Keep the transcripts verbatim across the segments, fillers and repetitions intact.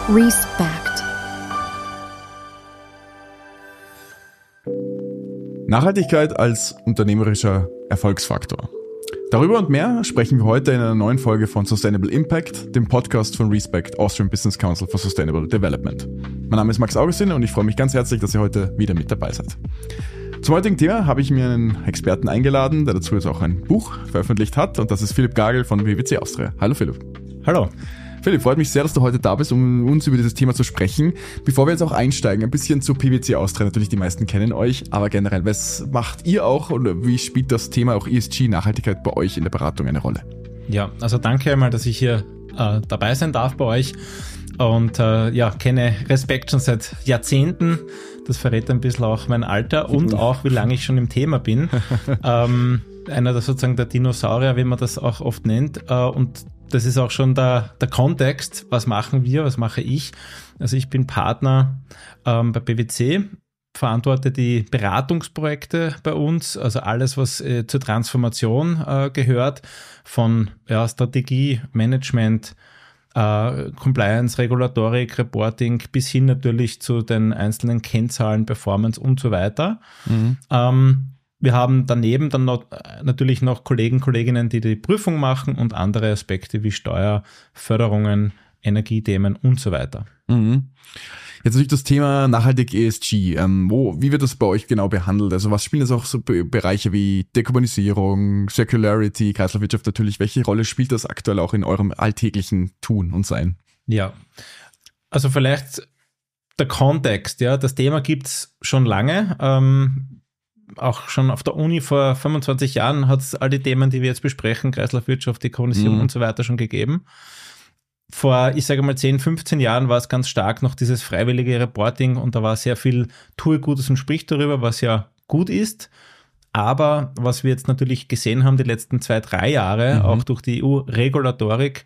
Respect. Nachhaltigkeit als unternehmerischer Erfolgsfaktor. Darüber und mehr sprechen wir heute in einer neuen Folge von Sustainable Impact, dem Podcast von Respect, Austrian Business Council for Sustainable Development. Mein Name ist Max Augustin und ich freue mich ganz herzlich, dass ihr heute wieder mit dabei seid. Zum heutigen Thema habe ich mir einen Experten eingeladen, der dazu jetzt auch ein Buch veröffentlicht hat, und das ist Philipp Gagel von P W C Austria. Hallo Philipp. Hallo. Philipp, freut mich sehr, dass du heute da bist, um uns über dieses Thema zu sprechen. Bevor wir jetzt auch einsteigen, ein bisschen zu P W C Austria. Natürlich, die meisten kennen euch, aber generell, was macht ihr auch und wie spielt das Thema auch E S G, Nachhaltigkeit, bei euch in der Beratung eine Rolle? Ja, also danke einmal, dass ich hier äh, dabei sein darf bei euch und äh, ja, kenne Respect schon seit Jahrzehnten. Das verrät ein bisschen auch mein Alter und auch, wie lange ich schon im Thema bin. ähm, einer der sozusagen der Dinosaurier, wie man das auch oft nennt, äh, und das ist auch schon der, der Kontext, was machen wir, was mache ich. Also ich bin Partner ähm, bei P W C, verantworte die Beratungsprojekte bei uns, also alles, was äh, zur Transformation äh, gehört, von ja, Strategie, Management, äh, Compliance, Regulatorik, Reporting bis hin natürlich zu den einzelnen Kennzahlen, Performance und so weiter. Mhm. Ähm, Wir haben daneben dann noch, natürlich noch Kollegen, Kolleginnen, die die Prüfung machen und andere Aspekte wie Steuer, Förderungen, Energiethemen und so weiter. Mhm. Jetzt natürlich das Thema nachhaltig E S G. Ähm, wo, wie wird das bei euch genau behandelt? Also was spielen jetzt auch so Be- Bereiche wie Dekarbonisierung, Circularity, Kreislaufwirtschaft natürlich? Welche Rolle spielt das aktuell auch in eurem alltäglichen Tun und Sein? Ja, also vielleicht der Kontext. Ja, das Thema gibt es schon lange. Ähm, Auch schon auf der Uni vor fünfundzwanzig Jahren hat es all die Themen, die wir jetzt besprechen, Kreislaufwirtschaft, Dekarbonisierung mhm. und so weiter schon gegeben. Vor, ich sage mal, zehn, fünfzehn Jahren war es ganz stark noch dieses freiwillige Reporting und da war sehr viel tue Gutes und sprich darüber, was ja gut ist. Aber was wir jetzt natürlich gesehen haben die letzten zwei, drei Jahre, mhm. auch durch die E U-Regulatorik,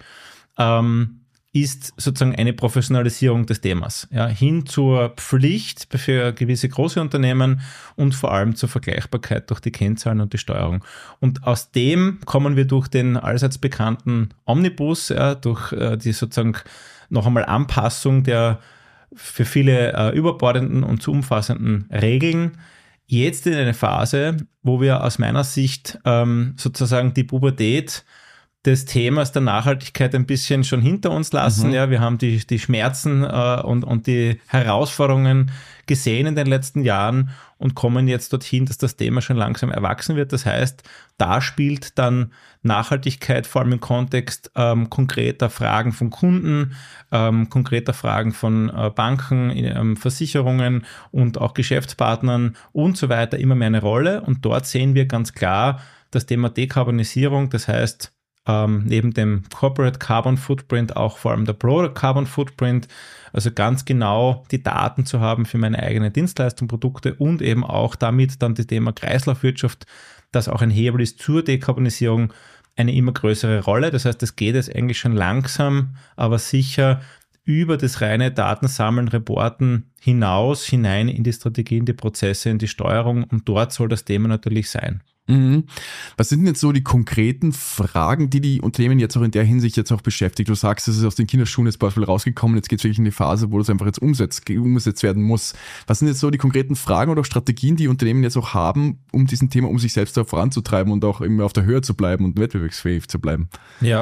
ähm, ist sozusagen eine Professionalisierung des Themas, ja, hin zur Pflicht für gewisse große Unternehmen und vor allem zur Vergleichbarkeit durch die Kennzahlen und die Steuerung. Und aus dem kommen wir durch den allseits bekannten Omnibus, ja, durch äh, die sozusagen noch einmal Anpassung der für viele äh, überbordenden und zu umfassenden Regeln, jetzt in eine Phase, wo wir aus meiner Sicht ähm, sozusagen die Pubertät des Themas der Nachhaltigkeit ein bisschen schon hinter uns lassen. Mhm. Ja, wir haben die, die Schmerzen äh, und, und die Herausforderungen gesehen in den letzten Jahren und kommen jetzt dorthin, dass das Thema schon langsam erwachsen wird. Das heißt, da spielt dann Nachhaltigkeit vor allem im Kontext ähm, konkreter Fragen von Kunden, ähm, konkreter Fragen von äh, Banken, ähm, Versicherungen und auch Geschäftspartnern und so weiter immer mehr eine Rolle. Und dort sehen wir ganz klar das Thema Dekarbonisierung, das heißt, Ähm, neben dem Corporate Carbon Footprint auch vor allem der Product Carbon Footprint, also ganz genau die Daten zu haben für meine eigenen Dienstleistungen, Produkte und eben auch damit dann das Thema Kreislaufwirtschaft, das auch ein Hebel ist zur Dekarbonisierung, eine immer größere Rolle. Das heißt, es geht jetzt eigentlich schon langsam, aber sicher über das reine Datensammeln, Reporten hinaus, hinein in die Strategien, die Prozesse, in die Steuerung und dort soll das Thema natürlich sein. Mhm. Was sind denn jetzt so die konkreten Fragen, die die Unternehmen jetzt auch in der Hinsicht jetzt auch beschäftigt? Du sagst, es ist aus den Kinderschuhen jetzt beispielsweise rausgekommen, jetzt geht es wirklich in die Phase, wo das einfach jetzt umsetzt, umgesetzt werden muss. Was sind jetzt so die konkreten Fragen oder auch Strategien, die Unternehmen jetzt auch haben, um diesen Thema, um sich selbst da voranzutreiben und auch immer auf der Höhe zu bleiben und wettbewerbsfähig zu bleiben? Ja.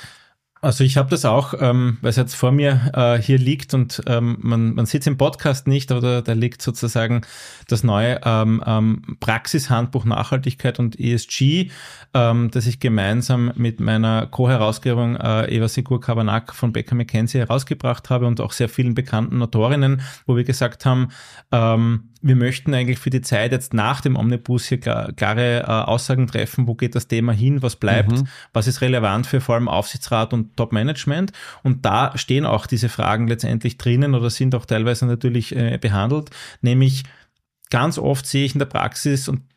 Also ich habe das auch, ähm, weil es jetzt vor mir äh, hier liegt und ähm, man, man sieht es im Podcast nicht, aber da liegt sozusagen das neue ähm, ähm, Praxishandbuch Nachhaltigkeit und E S G, ähm, das ich gemeinsam mit meiner Co-Herausgeberin äh, Eva Sigur-Kabanak von Baker McKenzie herausgebracht habe und auch sehr vielen bekannten Autorinnen, wo wir gesagt haben, ähm, wir möchten eigentlich für die Zeit jetzt nach dem Omnibus hier klar, klare äh, Aussagen treffen, wo geht das Thema hin, was bleibt, mhm. was ist relevant für vor allem Aufsichtsrat und Top-Management. Und da stehen auch diese Fragen letztendlich drinnen oder sind auch teilweise natürlich äh, behandelt, nämlich ganz oft sehe ich in der Praxis, und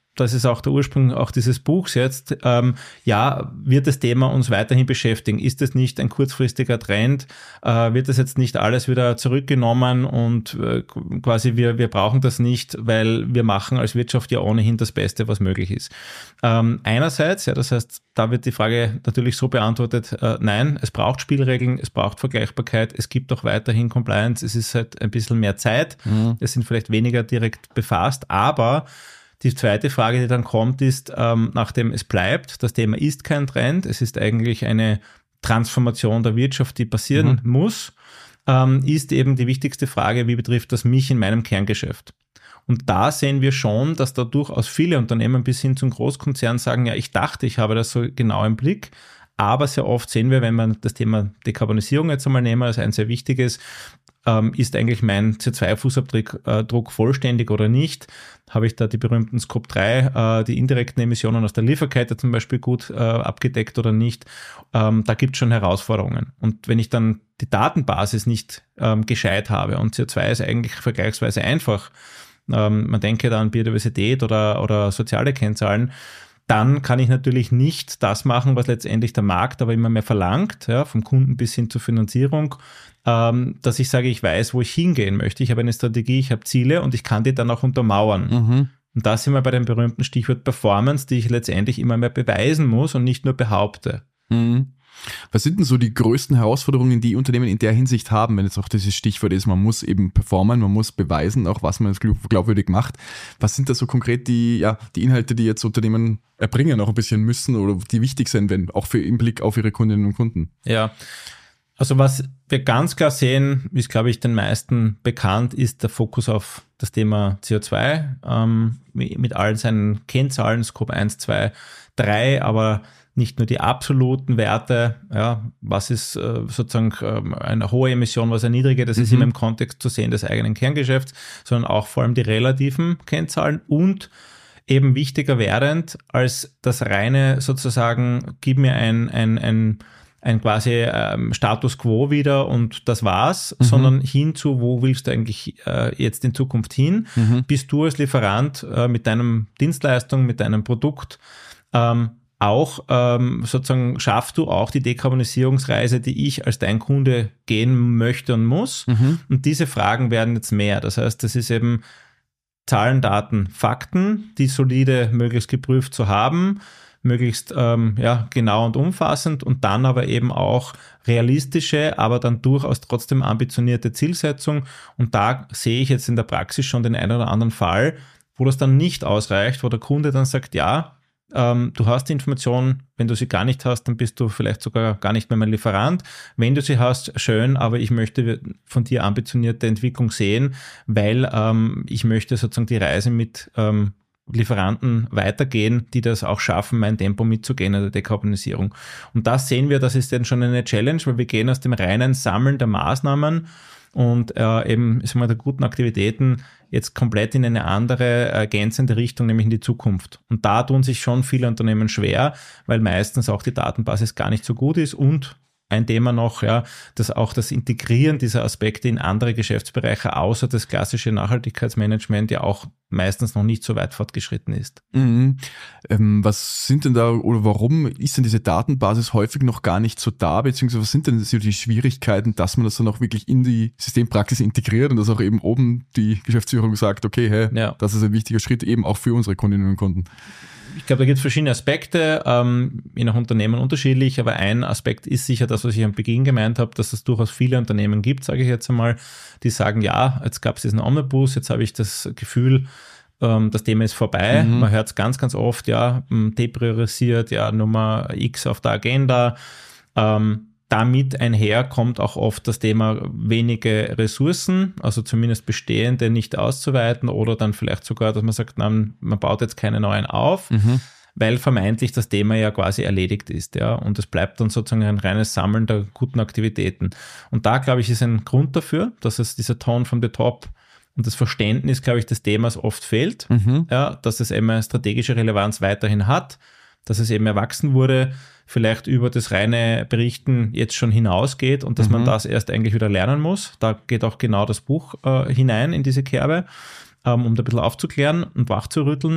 das ist auch der Ursprung auch dieses Buchs jetzt, ähm, ja, wird das Thema uns weiterhin beschäftigen? Ist es nicht ein kurzfristiger Trend? Äh, wird das jetzt nicht alles wieder zurückgenommen und äh, quasi wir, wir brauchen das nicht, weil wir machen als Wirtschaft ja ohnehin das Beste, was möglich ist? Ähm, einerseits, ja, das heißt, da wird die Frage natürlich so beantwortet, äh, nein, es braucht Spielregeln, es braucht Vergleichbarkeit, es gibt auch weiterhin Compliance, es ist halt ein bisschen mehr Zeit, mhm. es sind vielleicht weniger direkt befasst, aber die zweite Frage, die dann kommt, ist, ähm, nachdem es bleibt, das Thema ist kein Trend, es ist eigentlich eine Transformation der Wirtschaft, die passieren mhm. muss, ähm, ist eben die wichtigste Frage, wie betrifft das mich in meinem Kerngeschäft? Und da sehen wir schon, dass da durchaus viele Unternehmen bis hin zum Großkonzern sagen, ja, ich dachte, ich habe das so genau im Blick, aber sehr oft sehen wir, wenn man das Thema Dekarbonisierung jetzt einmal nehmen, als ein sehr wichtiges, ähm, ist eigentlich mein C zwei Fußabdruck äh, Druck vollständig oder nicht? Habe ich da die berühmten Scope drei, äh, die indirekten Emissionen aus der Lieferkette zum Beispiel gut äh, abgedeckt oder nicht? Ähm, da gibt es schon Herausforderungen. Und wenn ich dann die Datenbasis nicht ähm, gescheit habe und C O zwei ist eigentlich vergleichsweise einfach, ähm, man denke da an Biodiversität oder, oder soziale Kennzahlen, dann kann ich natürlich nicht das machen, was letztendlich der Markt aber immer mehr verlangt, ja, vom Kunden bis hin zur Finanzierung, ähm, dass ich sage, ich weiß, wo ich hingehen möchte. Ich habe eine Strategie, ich habe Ziele und ich kann die dann auch untermauern. Mhm. Und da sind wir bei dem berühmten Stichwort Performance, die ich letztendlich immer mehr beweisen muss und nicht nur behaupte. Mhm. Was sind denn so die größten Herausforderungen, die Unternehmen in der Hinsicht haben, wenn jetzt auch dieses Stichwort ist, man muss eben performen, man muss beweisen, auch was man glaubwürdig macht. Was sind da so konkret die, ja, die Inhalte, die jetzt Unternehmen erbringen, auch ein bisschen müssen oder die wichtig sind, wenn auch für im Blick auf ihre Kundinnen und Kunden? Ja, also was wir ganz klar sehen, ist, glaube ich, den meisten bekannt, ist der Fokus auf das Thema C O zwei ähm, mit allen seinen Kennzahlen, Scope eins, zwei, drei, aber nicht nur die absoluten Werte, ja, was ist äh, sozusagen ähm, eine hohe Emission, was eine niedrige, das mhm. ist immer im Kontext zu sehen des eigenen Kerngeschäfts, sondern auch vor allem die relativen Kennzahlen und eben wichtiger werdend als das reine sozusagen, gib mir ein, ein, ein, ein quasi ähm, Status Quo wieder und das war's, mhm. sondern hinzu, wo willst du eigentlich äh, jetzt in Zukunft hin? Mhm. Bist du als Lieferant äh, mit deinem Dienstleistung, mit deinem Produkt ähm, auch ähm, sozusagen schaffst du auch die Dekarbonisierungsreise, die ich als dein Kunde gehen möchte und muss. Mhm. Und diese Fragen werden jetzt mehr. Das heißt, das ist eben Zahlen, Daten, Fakten, die solide möglichst geprüft zu haben, möglichst ähm, ja, genau und umfassend und dann aber eben auch realistische, aber dann durchaus trotzdem ambitionierte Zielsetzung. Und da sehe ich jetzt in der Praxis schon den einen oder anderen Fall, wo das dann nicht ausreicht, wo der Kunde dann sagt, ja, Ähm, du hast die Information, wenn du sie gar nicht hast, dann bist du vielleicht sogar gar nicht mehr mein Lieferant. Wenn du sie hast, schön, aber ich möchte von dir ambitionierte Entwicklung sehen, weil ähm, ich möchte sozusagen die Reise mit ähm, Lieferanten weitergehen, die das auch schaffen, mein Tempo mitzugehen in der Dekarbonisierung. Und das sehen wir, das ist dann schon eine Challenge, weil wir gehen aus dem reinen Sammeln der Maßnahmen und äh, eben sagen wir, der guten Aktivitäten jetzt komplett in eine andere ergänzende Richtung, nämlich in die Zukunft. Und da tun sich schon viele Unternehmen schwer, weil meistens auch die Datenbasis gar nicht so gut ist und ein Thema noch, ja, dass auch das Integrieren dieser Aspekte in andere Geschäftsbereiche außer das klassische Nachhaltigkeitsmanagement ja auch meistens noch nicht so weit fortgeschritten ist. Mhm. Ähm, was sind denn da oder warum ist denn diese Datenbasis häufig noch gar nicht so da, beziehungsweise was sind denn so die Schwierigkeiten, dass man das dann auch wirklich in die Systempraxis integriert und dass auch eben oben die Geschäftsführung sagt, okay, hey, ja. das ist ein wichtiger Schritt eben auch für unsere Kundinnen und Kunden. Ich glaube, da gibt es verschiedene Aspekte, ähm, je nach Unternehmen unterschiedlich, aber ein Aspekt ist sicher das, was ich am Beginn gemeint habe, dass es durchaus viele Unternehmen gibt, sage ich jetzt einmal, die sagen, ja, jetzt gab es diesen Omnibus, jetzt habe ich das Gefühl, ähm, das Thema ist vorbei. Mhm. Man hört es ganz, ganz oft, ja, depriorisiert, ja, Nummer X auf der Agenda. Ähm, Damit einher kommt auch oft das Thema wenige Ressourcen, also zumindest bestehende nicht auszuweiten oder dann vielleicht sogar, dass man sagt, nein, man baut jetzt keine neuen auf, mhm. weil vermeintlich das Thema ja quasi erledigt ist, ja, und es bleibt dann sozusagen ein reines Sammeln der guten Aktivitäten. Und da, glaube ich, ist ein Grund dafür, dass es dieser Tone from the top und das Verständnis, glaube ich, des Themas oft fehlt, mhm. ja, dass es eben eine strategische Relevanz weiterhin hat, dass es eben erwachsen wurde, vielleicht über das reine Berichten jetzt schon hinausgeht und dass mhm. man das erst eigentlich wieder lernen muss. Da geht auch genau das Buch äh, hinein in diese Kerbe, ähm, um da ein bisschen aufzuklären und wachzurütteln.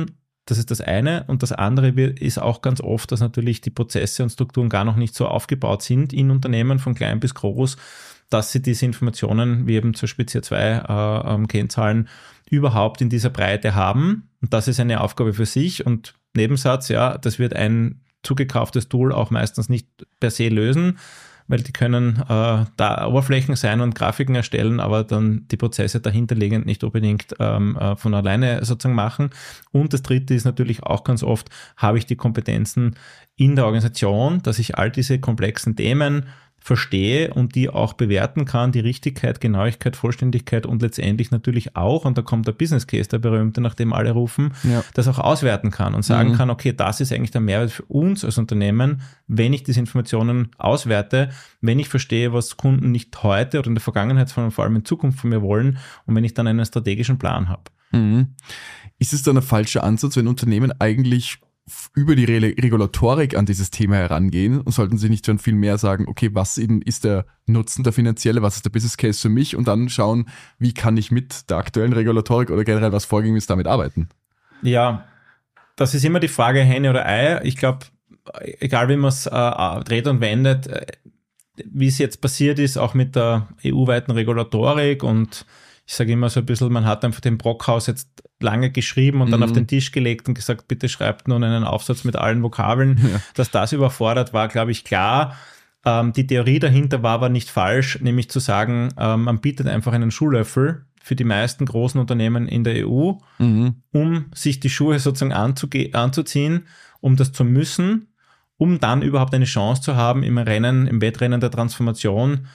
Das ist das eine. Und das andere ist auch ganz oft, dass natürlich die Prozesse und Strukturen gar noch nicht so aufgebaut sind in Unternehmen von klein bis groß, dass sie diese Informationen, wie eben zum Beispiel C O zwei Kennzahlen, überhaupt in dieser Breite haben. Und das ist eine Aufgabe für sich. Und Nebensatz, ja, das wird ein zugekauftes Tool auch meistens nicht per se lösen, weil die können äh, da Oberflächen sein und Grafiken erstellen, aber dann die Prozesse dahinterliegend nicht unbedingt ähm, äh, von alleine sozusagen machen. Und das dritte ist natürlich auch ganz oft, habe ich die Kompetenzen in der Organisation, dass ich all diese komplexen Themen verstehe und die auch bewerten kann, die Richtigkeit, Genauigkeit, Vollständigkeit und letztendlich natürlich auch, und da kommt der Business Case, der berühmte, nach dem alle rufen, ja. das auch auswerten kann und sagen mhm. kann, okay, das ist eigentlich der Mehrwert für uns als Unternehmen, wenn ich diese Informationen auswerte, wenn ich verstehe, was Kunden nicht heute oder in der Vergangenheit, sondern vor allem in Zukunft von mir wollen und wenn ich dann einen strategischen Plan habe. Mhm. Ist es dann ein falscher Ansatz, wenn Unternehmen eigentlich über die Re- Regulatorik an dieses Thema herangehen und sollten sie nicht schon viel mehr sagen, okay, was eben ist der Nutzen, der finanzielle, was ist der Business Case für mich und dann schauen, wie kann ich mit der aktuellen Regulatorik oder generell was vorgängig ist, damit arbeiten? Ja, das ist immer die Frage Henne oder Ei. Ich glaube, egal wie man es äh, dreht und wendet, äh, wie es jetzt passiert ist, auch mit der E U-weiten Regulatorik und ich sage immer so ein bisschen, man hat einfach den Brockhaus jetzt lange geschrieben und dann mhm. auf den Tisch gelegt und gesagt, bitte schreibt nun einen Aufsatz mit allen Vokabeln. Ja. Dass das überfordert war, glaube ich, klar. Ähm, die Theorie dahinter war aber nicht falsch, nämlich zu sagen, ähm, man bietet einfach einen Schuhlöffel für die meisten großen Unternehmen in der E U, mhm. um sich die Schuhe sozusagen anzuge- anzuziehen, um das zu müssen, um dann überhaupt eine Chance zu haben, im Rennen, im Wettrennen der Transformation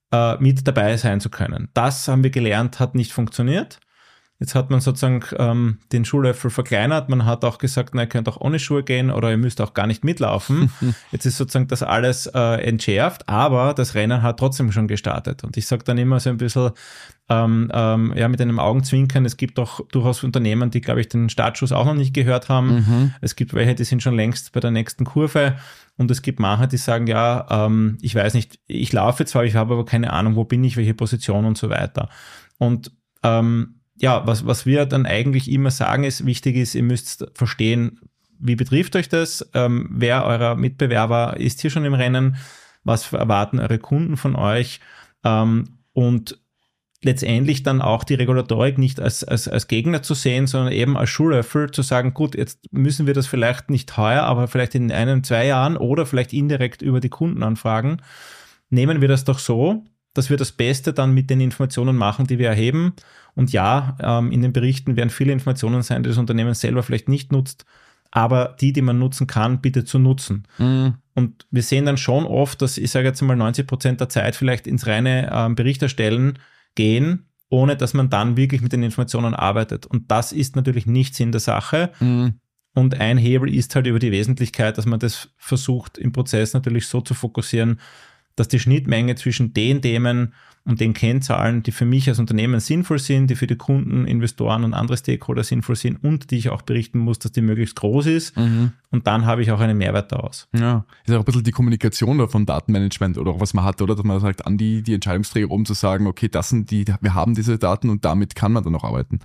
mit dabei sein zu können. Das haben wir gelernt, hat nicht funktioniert. Jetzt hat man sozusagen ähm, den Schuhlöffel verkleinert. Man hat auch gesagt, na, ihr könnt auch ohne Schuhe gehen oder ihr müsst auch gar nicht mitlaufen. Jetzt ist sozusagen das alles äh, entschärft, aber das Rennen hat trotzdem schon gestartet. Und ich sage dann immer so ein bisschen, ähm, ähm, ja, mit einem Augenzwinkern, es gibt auch durchaus Unternehmen, die, glaube ich, den Startschuss auch noch nicht gehört haben. Mhm. Es gibt welche, die sind schon längst bei der nächsten Kurve. Und es gibt manche, die sagen, ja, ähm, ich weiß nicht, ich laufe zwar, ich habe aber keine Ahnung, wo bin ich, welche Position und so weiter. Und ähm, ja, was, was wir dann eigentlich immer sagen, ist, wichtig ist, ihr müsst verstehen, wie betrifft euch das, ähm, wer eurer Mitbewerber ist hier schon im Rennen, was erwarten eure Kunden von euch ähm, und letztendlich dann auch die Regulatorik nicht als, als, als Gegner zu sehen, sondern eben als Schuhlöffel zu sagen, gut, jetzt müssen wir das vielleicht nicht heuer, aber vielleicht in einem, zwei Jahren oder vielleicht indirekt über die Kundenanfragen, nehmen wir das doch so, dass wir das Beste dann mit den Informationen machen, die wir erheben. Und ja, ähm, in den Berichten werden viele Informationen sein, die das Unternehmen selber vielleicht nicht nutzt, aber die, die man nutzen kann, bitte zu nutzen. Mhm. Und wir sehen dann schon oft, dass, ich sage jetzt mal, neunzig Prozent der Zeit vielleicht ins reine ähm, Bericht erstellen gehen, ohne dass man dann wirklich mit den Informationen arbeitet. Und das ist natürlich nicht Sinn der Sache. Mhm. Und ein Hebel ist halt über die Wesentlichkeit, dass man das versucht, im Prozess natürlich so zu fokussieren, dass die Schnittmenge zwischen den Themen und den Kennzahlen, die für mich als Unternehmen sinnvoll sind, die für die Kunden, Investoren und andere Stakeholder sinnvoll sind und die ich auch berichten muss, dass die möglichst groß ist. Mhm. Und dann habe ich auch einen Mehrwert daraus. Ja, ist auch ein bisschen die Kommunikation von Datenmanagement oder auch was man hat, oder? Dass man sagt, an die, die Entscheidungsträger, um zu sagen, okay, das sind die, wir haben diese Daten und damit kann man dann auch arbeiten.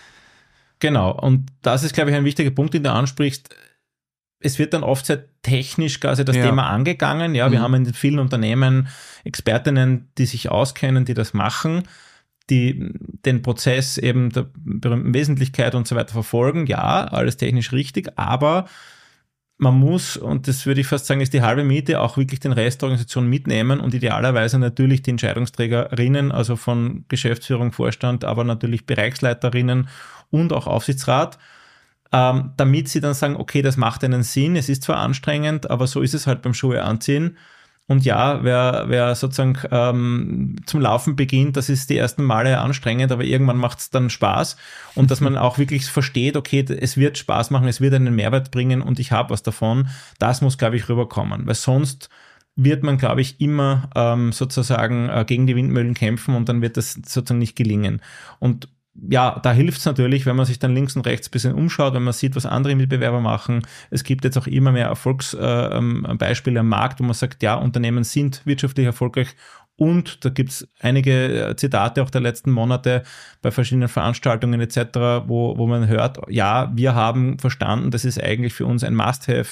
Genau. Und das ist, glaube ich, ein wichtiger Punkt, den du ansprichst. Es wird dann oft sehr technisch quasi das ja. Thema angegangen. Ja, wir mhm. haben in vielen Unternehmen Expertinnen, die sich auskennen, die das machen, die den Prozess eben der berühmten Wesentlichkeit und so weiter verfolgen. Ja, alles technisch richtig, aber man muss, und das würde ich fast sagen, ist die halbe Miete, auch wirklich den Rest der Organisation mitnehmen und idealerweise natürlich die Entscheidungsträgerinnen, also von Geschäftsführung, Vorstand, aber natürlich Bereichsleiterinnen und auch Aufsichtsrat, Ähm, damit sie dann sagen, okay, das macht einen Sinn, es ist zwar anstrengend, aber so ist es halt beim Schuhe anziehen. Und ja, wer, wer sozusagen ähm, zum Laufen beginnt, das ist die ersten Male anstrengend, aber irgendwann macht es dann Spaß. Und dass man auch wirklich versteht, okay, es wird Spaß machen, es wird einen Mehrwert bringen und ich habe was davon, das muss, glaube ich, rüberkommen. Weil sonst wird man, glaube ich, immer ähm, sozusagen äh, gegen die Windmühlen kämpfen und dann wird das sozusagen nicht gelingen. Und ja, da hilft es natürlich, wenn man sich dann links und rechts ein bisschen umschaut, wenn man sieht, was andere Mitbewerber machen. Es gibt jetzt auch immer mehr Erfolgsbeispiele äh, am Markt, wo man sagt, ja, Unternehmen sind wirtschaftlich erfolgreich Und da gibt es einige Zitate auch der letzten Monate bei verschiedenen Veranstaltungen et cetera, wo, wo man hört, ja, wir haben verstanden, das ist eigentlich für uns ein Must-Have,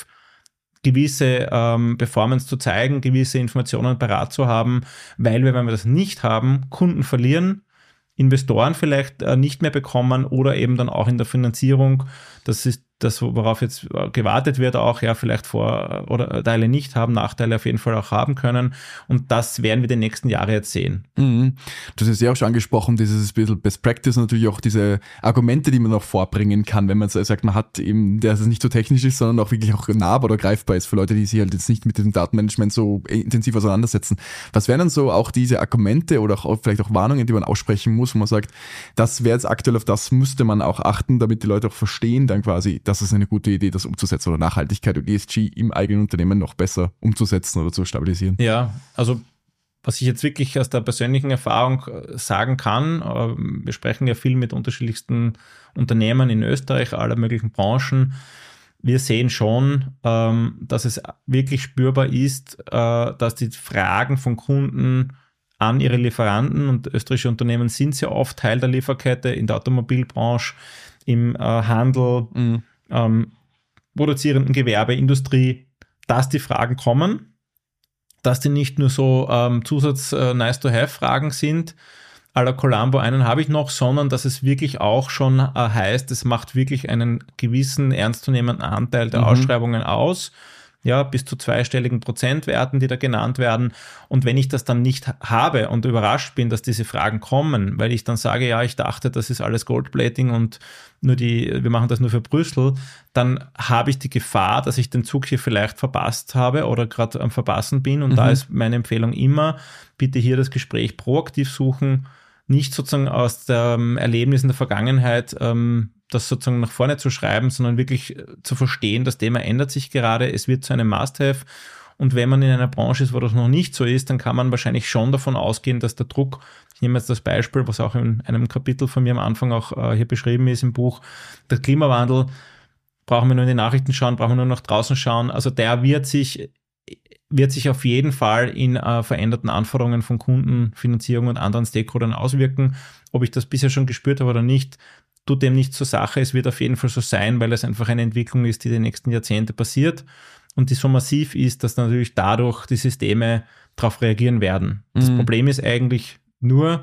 gewisse ähm, Performance zu zeigen, gewisse Informationen parat zu haben, weil wir, wenn wir das nicht haben, Kunden verlieren, Investoren vielleicht äh, nicht mehr bekommen oder eben dann auch in der Finanzierung, das ist das, worauf jetzt gewartet wird, auch ja vielleicht Vor- oder Teile nicht haben, Nachteile auf jeden Fall auch haben können. Und das werden wir die nächsten Jahre jetzt sehen. Mhm. Du hast es ja auch schon angesprochen, dieses bisschen Best Practice, natürlich auch diese Argumente, die man auch vorbringen kann, wenn man sagt, man hat eben, dass es nicht so technisch ist, sondern auch wirklich auch nahbar oder greifbar ist für Leute, die sich halt jetzt nicht mit dem Datenmanagement so intensiv auseinandersetzen. Was wären dann so auch diese Argumente oder auch vielleicht auch Warnungen, die man aussprechen muss, wo man sagt, das wäre jetzt aktuell, auf das müsste man auch achten, damit die Leute auch verstehen dann quasi, das ist eine gute Idee, das umzusetzen oder Nachhaltigkeit und E S G im eigenen Unternehmen noch besser umzusetzen oder zu stabilisieren. Ja, also was ich jetzt wirklich aus der persönlichen Erfahrung sagen kann, wir sprechen ja viel mit unterschiedlichsten Unternehmen in Österreich, aller möglichen Branchen. Wir sehen schon, dass es wirklich spürbar ist, dass die Fragen von Kunden an ihre Lieferanten, und österreichische Unternehmen sind sehr oft Teil der Lieferkette in der Automobilbranche, im Handel, mhm. Ähm, produzierenden Gewerbe, Industrie, dass die Fragen kommen, dass die nicht nur so ähm, Zusatz-Nice-to-have-Fragen sind, à la Columbo, einen habe ich noch, sondern dass es wirklich auch schon äh, heißt, es macht wirklich einen gewissen ernstzunehmenden Anteil der mhm. Ausschreibungen aus, ja, bis zu zweistelligen Prozentwerten, die da genannt werden. Und wenn ich das dann nicht habe und überrascht bin, dass diese Fragen kommen, weil ich dann sage, ja, ich dachte, das ist alles Goldplating und nur die, wir machen das nur für Brüssel, dann habe ich die Gefahr, dass ich den Zug hier vielleicht verpasst habe oder gerade am Verpassen bin. Und mhm. da ist meine Empfehlung immer, bitte hier das Gespräch proaktiv suchen, nicht sozusagen aus dem Erlebnis in der Vergangenheit ähm, das sozusagen nach vorne zu schreiben, sondern wirklich zu verstehen, das Thema ändert sich gerade, es wird zu einem Must-Have. Und wenn man in einer Branche ist, wo das noch nicht so ist, dann kann man wahrscheinlich schon davon ausgehen, dass der Druck, ich nehme jetzt das Beispiel, was auch in einem Kapitel von mir am Anfang auch äh, hier beschrieben ist im Buch, der Klimawandel, brauchen wir nur in die Nachrichten schauen, brauchen wir nur nach draußen schauen, also der wird sich wird sich auf jeden Fall in äh, veränderten Anforderungen von Kunden, Finanzierung und anderen Stakeholdern auswirken. Ob ich das bisher schon gespürt habe oder nicht, tut dem nicht zur Sache. Es wird auf jeden Fall so sein, weil es einfach eine Entwicklung ist, die die nächsten Jahrzehnte passiert und die so massiv ist, dass natürlich dadurch die Systeme darauf reagieren werden. Mhm. Das Problem ist eigentlich nur,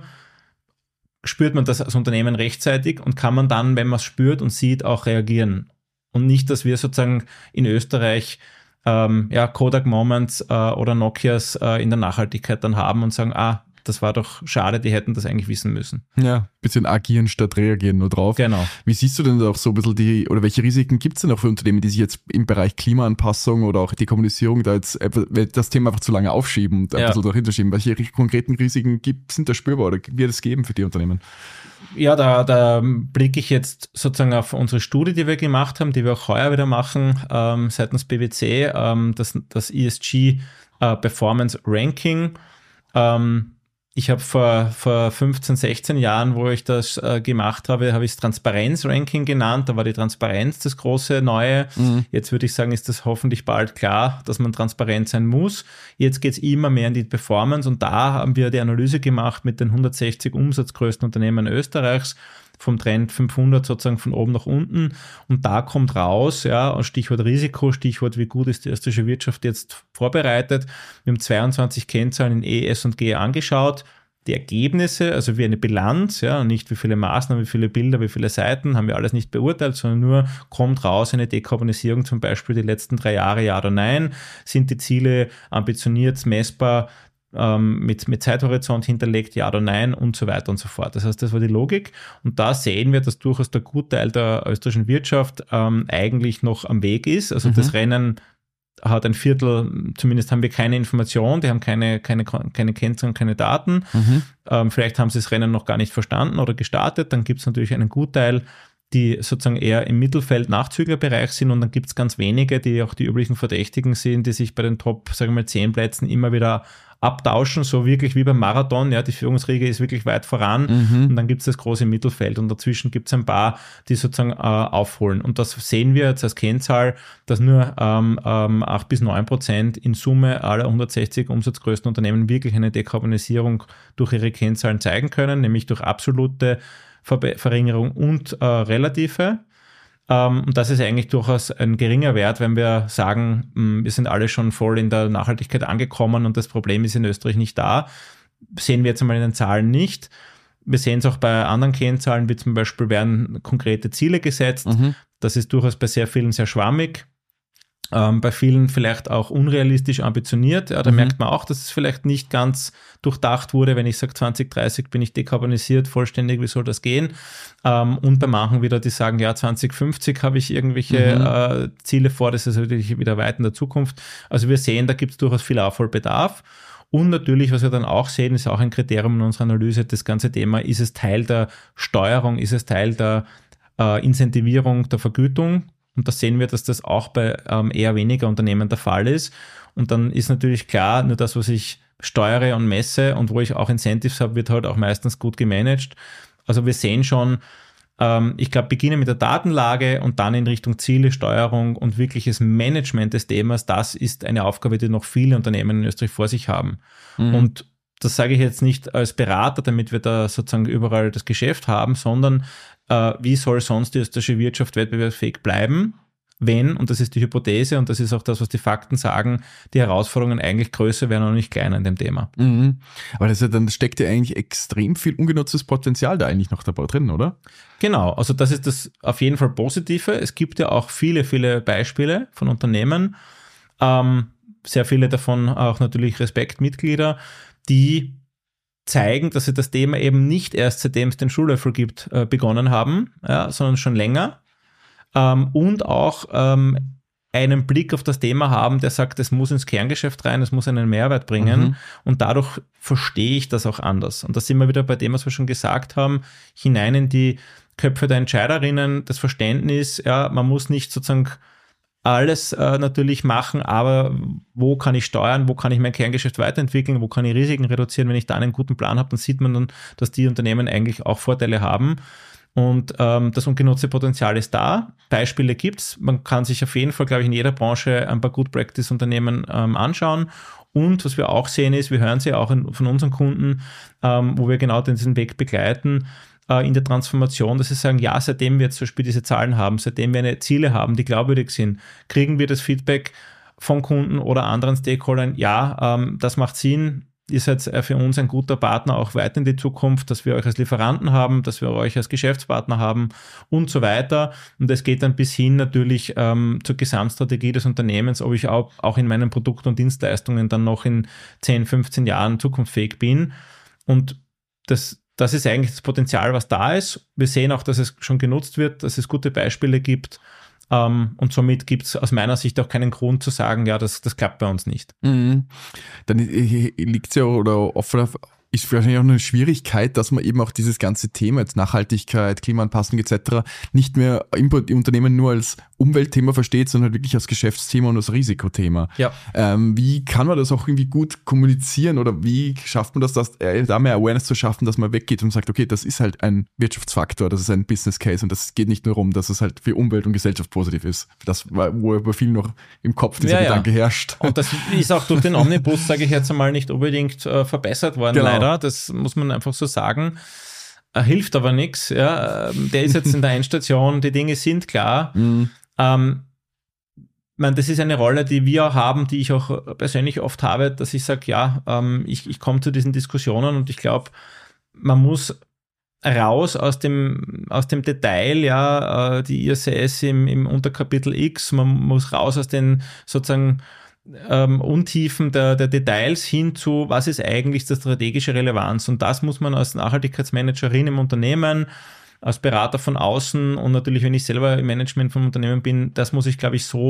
spürt man das als Unternehmen rechtzeitig und kann man dann, wenn man es spürt und sieht, auch reagieren. Und nicht, dass wir sozusagen in Österreich ähm, ja, Kodak-Moments äh, oder Nokias äh, in der Nachhaltigkeit dann haben und sagen, ah, das war doch schade, die hätten das eigentlich wissen müssen. Ja, bisschen agieren statt reagieren nur drauf. Genau. Wie siehst du denn auch so ein bisschen die, oder welche Risiken gibt es denn auch für Unternehmen, die sich jetzt im Bereich Klimaanpassung oder auch die Kommunizierung da jetzt das Thema einfach zu lange aufschieben und ein ja. bisschen dahinter schieben? Welche konkreten Risiken gibt, sind da spürbar oder wird es geben für die Unternehmen? Ja, da, da blicke ich jetzt sozusagen auf unsere Studie, die wir gemacht haben, die wir auch heuer wieder machen, ähm, seitens B W C, ähm, das, das E S G äh, Performance Ranking. Ähm, Ich habe vor, vor fünfzehn, sechzehn Jahren, wo ich das äh, gemacht habe, habe ich es Transparenz-Ranking genannt. Da war die Transparenz das große Neue. Mhm. Jetzt würde ich sagen, ist das hoffentlich bald klar, dass man transparent sein muss. Jetzt geht es immer mehr in die Performance und da haben wir die Analyse gemacht mit den hundertsechzig umsatzgrößten Unternehmen Österreichs, vom Trend fünfhundert sozusagen von oben nach unten. Und da kommt raus, ja, Stichwort Risiko, Stichwort, wie gut ist die österreichische Wirtschaft jetzt vorbereitet. Wir haben zweiundzwanzig Kennzahlen in E, S und G angeschaut. Die Ergebnisse, also wie eine Bilanz, ja, nicht wie viele Maßnahmen, wie viele Bilder, wie viele Seiten, haben wir alles nicht beurteilt, sondern nur kommt raus eine Dekarbonisierung zum Beispiel die letzten drei Jahre, ja oder nein. Sind die Ziele ambitioniert, messbar, Mit, mit Zeithorizont hinterlegt, ja oder nein und so weiter und so fort. Das heißt, das war die Logik und da sehen wir, dass durchaus der Gutteil der österreichischen Wirtschaft ähm, eigentlich noch am Weg ist. Also mhm. das Rennen hat ein Viertel, zumindest haben wir keine Information, die haben keine, keine, keine Kennzahlen, keine Daten. Mhm. Ähm, vielleicht haben sie das Rennen noch gar nicht verstanden oder gestartet. Dann gibt es natürlich einen Gutteil, die sozusagen eher im Mittelfeld Nachzüglerbereich sind und dann gibt es ganz wenige, die auch die üblichen Verdächtigen sind, die sich bei den Top, sagen wir mal, zehn Plätzen immer wieder abtauschen, so wirklich wie beim Marathon, ja, die Führungsriege ist wirklich weit voran mhm. und dann gibt es das große Mittelfeld und dazwischen gibt es ein paar, die sozusagen äh, aufholen und das sehen wir jetzt als Kennzahl, dass nur ähm, ähm, acht bis neun Prozent in Summe aller hundertsechzig umsatzgrößten Unternehmen wirklich eine Dekarbonisierung durch ihre Kennzahlen zeigen können, nämlich durch absolute Ver- Verringerung und äh, relative. Um, und das ist eigentlich durchaus ein geringer Wert, wenn wir sagen, mh, wir sind alle schon voll in der Nachhaltigkeit angekommen und das Problem ist in Österreich nicht da. Sehen wir jetzt einmal in den Zahlen nicht. Wir sehen es auch bei anderen Kennzahlen, wie zum Beispiel werden konkrete Ziele gesetzt. Mhm. Das ist durchaus bei sehr vielen sehr schwammig. Ähm, bei vielen vielleicht auch unrealistisch ambitioniert. Ja, da mhm. merkt man auch, dass es vielleicht nicht ganz durchdacht wurde, wenn ich sage, zwanzig dreißig bin ich dekarbonisiert, vollständig, wie soll das gehen? Ähm, und bei manchen wieder, die sagen, ja, zwanzig fünfzig habe ich irgendwelche mhm. äh, Ziele vor, das ist natürlich wieder weit in der Zukunft. Also wir sehen, da gibt es durchaus viel Aufholbedarf. Und natürlich, was wir dann auch sehen, ist auch ein Kriterium in unserer Analyse, das ganze Thema, ist es Teil der Steuerung, ist es Teil der äh, Incentivierung der Vergütung? Und da sehen wir, dass das auch bei ähm, eher weniger Unternehmen der Fall ist. Und dann ist natürlich klar, nur das, was ich steuere und messe und wo ich auch Incentives habe, wird halt auch meistens gut gemanagt. Also wir sehen schon, ähm, ich glaube, beginnen mit der Datenlage und dann in Richtung Ziele, Steuerung und wirkliches Management des Themas. Das ist eine Aufgabe, die noch viele Unternehmen in Österreich vor sich haben. Mhm. Und das sage ich jetzt nicht als Berater, damit wir da sozusagen überall das Geschäft haben, sondern äh, wie soll sonst die österreichische Wirtschaft wettbewerbsfähig bleiben, wenn, und das ist die Hypothese und das ist auch das, was die Fakten sagen, die Herausforderungen eigentlich größer werden und nicht kleiner in dem Thema. Mhm. Aber das ist ja, dann steckt ja eigentlich extrem viel ungenutztes Potenzial da eigentlich noch dabei drin, oder? Genau, also das ist das auf jeden Fall Positive. Es gibt ja auch viele, viele Beispiele von Unternehmen, ähm, sehr viele davon auch natürlich Respektmitglieder, die zeigen, dass sie das Thema eben nicht erst seitdem es den Schullöffel gibt, äh, begonnen haben, ja, sondern schon länger ähm, und auch ähm, einen Blick auf das Thema haben, der sagt, es muss ins Kerngeschäft rein, es muss einen Mehrwert bringen mhm. und dadurch verstehe ich das auch anders. Und da sind wir wieder bei dem, was wir schon gesagt haben, hinein in die Köpfe der Entscheiderinnen, das Verständnis, ja, man muss nicht sozusagen alles äh, natürlich machen, aber wo kann ich steuern, wo kann ich mein Kerngeschäft weiterentwickeln, wo kann ich Risiken reduzieren, wenn ich da einen guten Plan habe, dann sieht man dann, dass die Unternehmen eigentlich auch Vorteile haben und ähm, das ungenutzte Potenzial ist da, Beispiele gibt's, man kann sich auf jeden Fall, glaube ich, in jeder Branche ein paar Good-Practice-Unternehmen ähm, anschauen und was wir auch sehen ist, wir hören sie auch in, von unseren Kunden, ähm, wo wir genau diesen Weg begleiten, in der Transformation, dass sie sagen, ja, seitdem wir jetzt zum Beispiel diese Zahlen haben, seitdem wir eine Ziele haben, die glaubwürdig sind, kriegen wir das Feedback von Kunden oder anderen Stakeholdern, ja, ähm, das macht Sinn, ihr seid für uns ein guter Partner auch weiter in die Zukunft, dass wir euch als Lieferanten haben, dass wir euch als Geschäftspartner haben und so weiter. Und es geht dann bis hin natürlich ähm, zur Gesamtstrategie des Unternehmens, ob ich auch, auch in meinen Produkten und Dienstleistungen dann noch in zehn, fünfzehn Jahren zukunftsfähig bin. Und das Das ist eigentlich das Potenzial, was da ist. Wir sehen auch, dass es schon genutzt wird, dass es gute Beispiele gibt. Ähm, und somit gibt es aus meiner Sicht auch keinen Grund zu sagen, ja, das, das klappt bei uns nicht. Mhm. Dann liegt es ja oder oft ist wahrscheinlich auch eine Schwierigkeit, dass man eben auch dieses ganze Thema jetzt Nachhaltigkeit, Klimaanpassung et cetera nicht mehr im Unternehmen nur als Umweltthema versteht, sondern wirklich als Geschäftsthema und als Risikothema. Ja. Ähm, wie kann man das auch irgendwie gut kommunizieren oder wie schafft man das, dass, äh, da mehr Awareness zu schaffen, dass man weggeht und sagt, okay, das ist halt ein Wirtschaftsfaktor, das ist ein Business Case und das geht nicht nur darum, dass es halt für Umwelt und Gesellschaft positiv ist. Das, wo bei vielen noch im Kopf dieser ja, Gedanke ja. herrscht. Und das ist auch durch den Omnibus, sage ich jetzt einmal, nicht unbedingt äh, verbessert worden, genau. leider. Das muss man einfach so sagen. Äh, hilft aber nichts. Ja. Der ist jetzt in der Endstation, die Dinge sind klar. Mhm. Ähm, man, das ist eine Rolle, die wir haben, die ich auch persönlich oft habe, dass ich sage, ja, ähm, ich, ich komme zu diesen Diskussionen und ich glaube, man muss raus aus dem, aus dem Detail, ja, äh, die I S S im, im Unterkapitel X, man muss raus aus den sozusagen ähm, Untiefen der, der Details hin zu, was ist eigentlich die strategische Relevanz, und das muss man als Nachhaltigkeitsmanagerin im Unternehmen, als Berater von außen und natürlich, wenn ich selber im Management vom Unternehmen bin, das muss ich, glaube ich, so